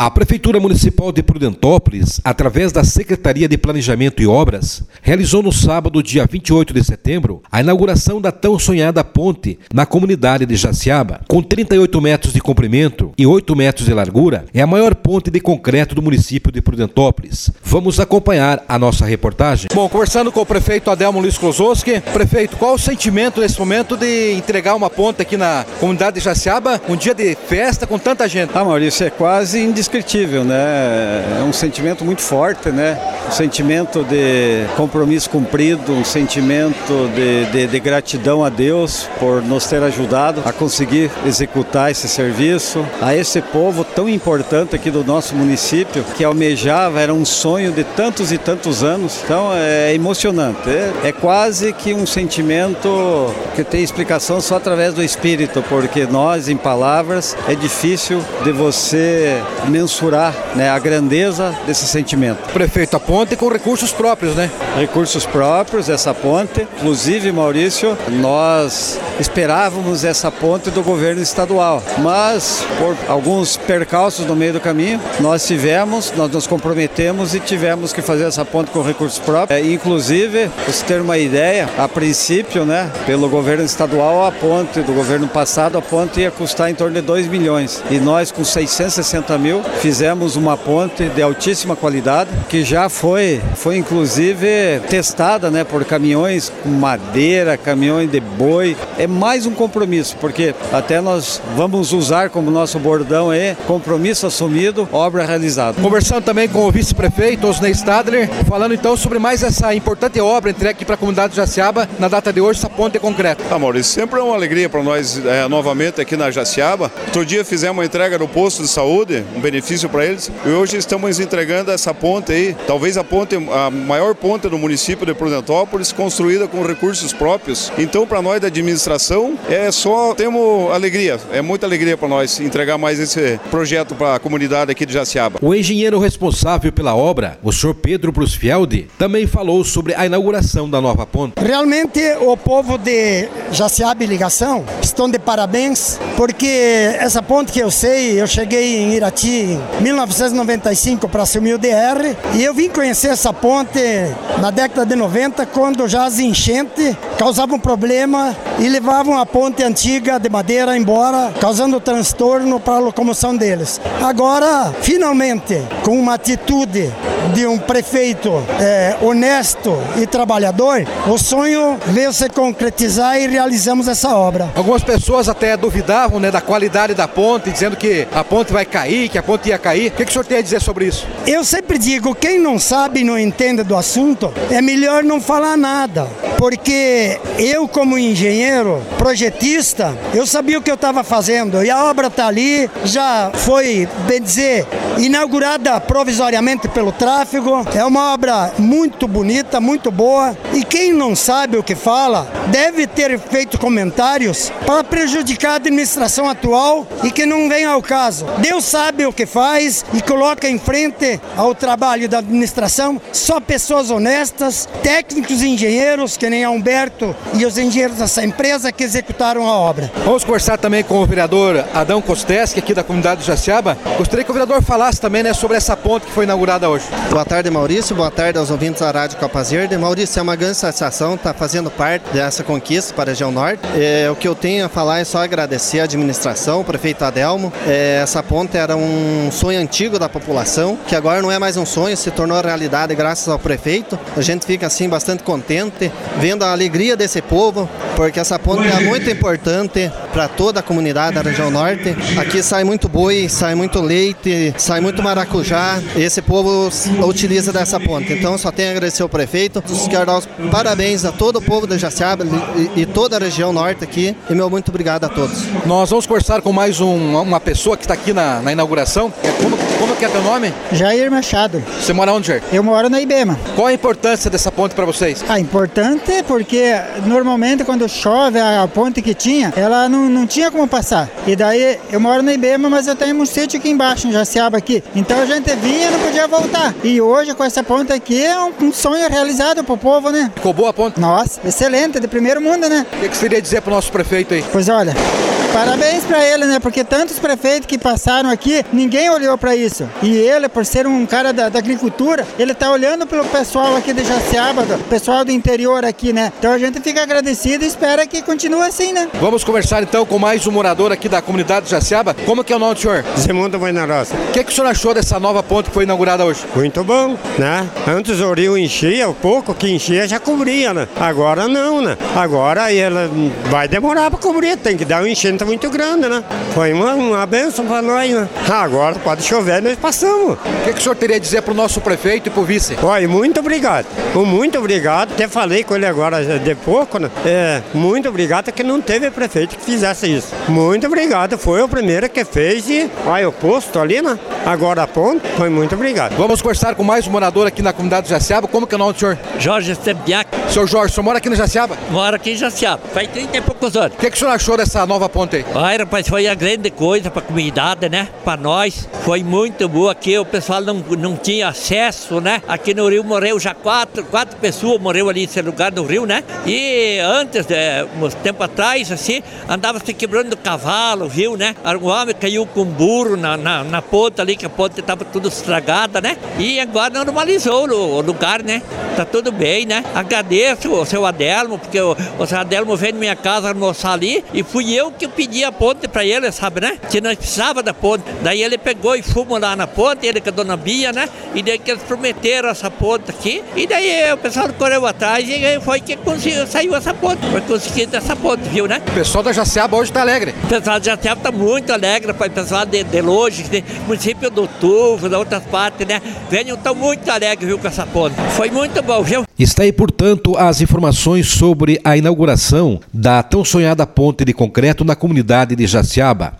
A Prefeitura Municipal de Prudentópolis, através da Secretaria de Planejamento e Obras, realizou no sábado, dia 28 de setembro, a inauguração da tão sonhada ponte na comunidade de Jaciaba. Com 38 metros de comprimento e 8 metros de largura, é a maior ponte de concreto do município de Prudentópolis. Vamos acompanhar a nossa reportagem. Bom, conversando com o prefeito Adelmo Luiz Klosowski. Prefeito, qual o sentimento nesse momento de entregar uma ponte aqui na comunidade de Jaciaba, um dia de festa com tanta gente? Maurício, é quase indescritível, né? É um sentimento muito forte, né? Um sentimento de compromisso cumprido, um sentimento de gratidão a Deus por nos ter ajudado a conseguir executar esse serviço, a esse povo tão importante aqui do nosso município, que almejava, era um sonho de tantos e tantos anos. Então é emocionante, é quase que um sentimento que tem explicação só através do Espírito, porque nós, em palavras, é difícil de você mensurar, né, a grandeza desse sentimento. Prefeito, a ponte com recursos próprios, né? Recursos próprios, essa ponte. Inclusive, Maurício, nós esperávamos essa ponte do governo estadual, mas por alguns percalços no meio do caminho, nós nos comprometemos e tivemos que fazer essa ponte com recursos próprios. Inclusive, para você ter uma ideia, a princípio, né, pelo governo estadual, a ponte do governo passado, a ponte ia custar em torno de 2 milhões. E nós, com 660 mil, fizemos uma ponte de altíssima qualidade, que já foi inclusive testada, né, por caminhões com madeira, caminhões de boi. É mais um compromisso, porque até nós vamos usar como nosso bordão aí, compromisso assumido, obra realizada. Conversando também com o vice-prefeito Osnei Stadler, falando então sobre mais essa importante obra entregue para a comunidade de Jaciaba na data de hoje, essa ponte de concreto. Maurício, sempre é uma alegria para nós novamente aqui na Jaciaba. Outro dia fizemos uma entrega no posto de saúde, um benefício para eles, e hoje estamos entregando essa ponte aí, talvez a maior ponte do município de Prudentópolis, construída com recursos próprios. Então, para nós da administração, temos alegria, é muita alegria para nós entregar mais esse projeto para a comunidade aqui de Jaciaba. O engenheiro responsável pela obra, o senhor Pedro Brusfield, também falou sobre a inauguração da nova ponte. Realmente, o povo de Jaciaba e Ligação estão de parabéns, porque essa ponte que eu cheguei em Irati em 1995 para assumir o DR, e eu vim conhecer essa ponte na década de 90, quando já as enchentes causavam problema e levavam a ponte antiga de madeira embora, causando transtorno para a locomoção deles. Agora, finalmente, com uma atitude de um prefeito honesto e trabalhador, o sonho veio se concretizar e realizamos essa obra. Algumas pessoas até duvidavam, né, da qualidade da ponte, dizendo que a ponte vai cair, que a ponte ia cair. O que o senhor tem a dizer sobre isso? Eu sempre digo, quem não sabe e não entende do assunto, é melhor não falar nada, porque eu, como engenheiro, projetista, eu sabia o que eu estava fazendo, e a obra está ali, já foi, bem dizer, inaugurada provisoriamente pelo tráfego. É uma obra muito bonita, muito boa, e quem não sabe o que fala deve ter feito comentários para prejudicar a administração atual e que não vem ao caso. Deus sabe o que faz e coloca em frente ao trabalho da administração só pessoas honestas, técnicos e engenheiros, que nem a Humberto e os engenheiros dessa empresa que executaram a obra. Vamos conversar também com o vereador Adão Kostesky, aqui da comunidade de Jaciaba. Gostaria que o vereador falasse também, né, sobre essa ponte que foi inaugurada hoje. Boa tarde, Maurício. Boa tarde aos ouvintes da Rádio Copa Verde. Maurício, é uma grande satisfação estar fazendo parte dessa conquista para a região norte. O que eu tenho a falar é só agradecer a administração, o prefeito Adelmo. Essa ponte era um sonho antigo da população, que agora não é mais um sonho, se tornou realidade graças ao prefeito. A gente fica assim bastante contente, vendo a alegria desse povo, porque essa ponte é muito importante para toda a comunidade da região norte. Aqui sai muito boi, sai muito leite, sai muito maracujá, e esse povo utiliza dessa ponte. Então só tenho a agradecer ao prefeito, quero dar os parabéns a todo o povo de Jaciaba e toda a região norte aqui, e meu muito obrigado a todos. Nós vamos conversar com mais uma pessoa que está aqui na inauguração. Como que é teu nome? Jair Machado. Você mora onde, Jair? Eu moro na Ibema. Qual a importância dessa ponte para vocês? Importante porque normalmente quando chove a ponte que tinha, ela não tinha como passar. E daí eu moro na Ibema, mas eu tenho um sítio aqui embaixo, em Jaciaba aqui. Então a gente vinha e não podia voltar. E hoje com essa ponte aqui é um sonho realizado pro povo, né? Ficou boa a ponte? Nossa, excelente, de primeiro mundo, né? O que você queria dizer pro nosso prefeito aí? Pois olha, Parabéns para ele, né? Porque tantos prefeitos que passaram aqui, ninguém olhou para isso. E ele, por ser um cara da agricultura, ele tá olhando pelo pessoal aqui de Jaciaba, do pessoal do interior aqui, né? Então a gente fica agradecido e espera que continue assim, né? Vamos conversar então com mais um morador aqui da comunidade de Jaciaba. Como que é o nome do senhor? Zemundo Buenarosa. O que o senhor achou dessa nova ponte que foi inaugurada hoje? Muito bom, né? Antes o rio enchia, o pouco que enchia já cobria, né? Agora não, né? Agora ela vai demorar para cobrir, tem que dar uma enchente muito grande, né? Foi uma bênção para nós, né? Agora pode chover, nós passamos. O que o senhor teria a dizer para o nosso prefeito e para o vice? Olha, muito obrigado. Muito obrigado. Até falei com ele agora de pouco, né? Muito obrigado que não teve prefeito que fizesse isso. Muito obrigado. Foi o primeiro que fez e olha o posto ali, né? Agora a ponte. Foi muito obrigado. Vamos conversar com mais um morador aqui na comunidade de Jaciaba. Como que é o nome do senhor? Jorge Sembiac. Senhor Jorge, o senhor mora aqui no Jaciaba? Mora aqui em Jaciaba. Faz 30 e poucos anos. O que o senhor achou dessa nova ponte aí? Ai, rapaz, foi a grande coisa para a comunidade, né? Para nós. Foi muito boa aqui. O pessoal não tinha acesso, né? Aqui no Rio morreu já quatro pessoas morreu ali nesse lugar no Rio, né? E antes, uns tempo atrás, assim, andava se quebrando cavalo, viu, né? Um homem caiu com um burro na ponta ali, que a ponte estava tudo estragada, né? E agora normalizou o lugar, né? Tá tudo bem, né? Agradeço o seu Adelmo, porque o seu Adelmo veio na minha casa almoçar ali e fui eu que pedi a ponte para ele, sabe, né? Que nós precisava da ponte. Daí ele pegou e fomos lá na ponte, ele com a dona Bia, né? E daí que eles prometeram essa ponte aqui. E daí o pessoal correu atrás e foi que saiu essa ponte. Foi conseguido essa ponte, viu, né? O pessoal da Jaciaba hoje tá alegre. O pessoal da Jaciaba tá muito alegre, o pessoal de longe, município do Tufo, da outras partes, né? Venham, estão muito alegres, viu, com essa ponte. Foi muito bom, viu? Está aí, portanto, as informações sobre a inauguração da tão sonhada ponte de concreto na comunidade de Jaciaba.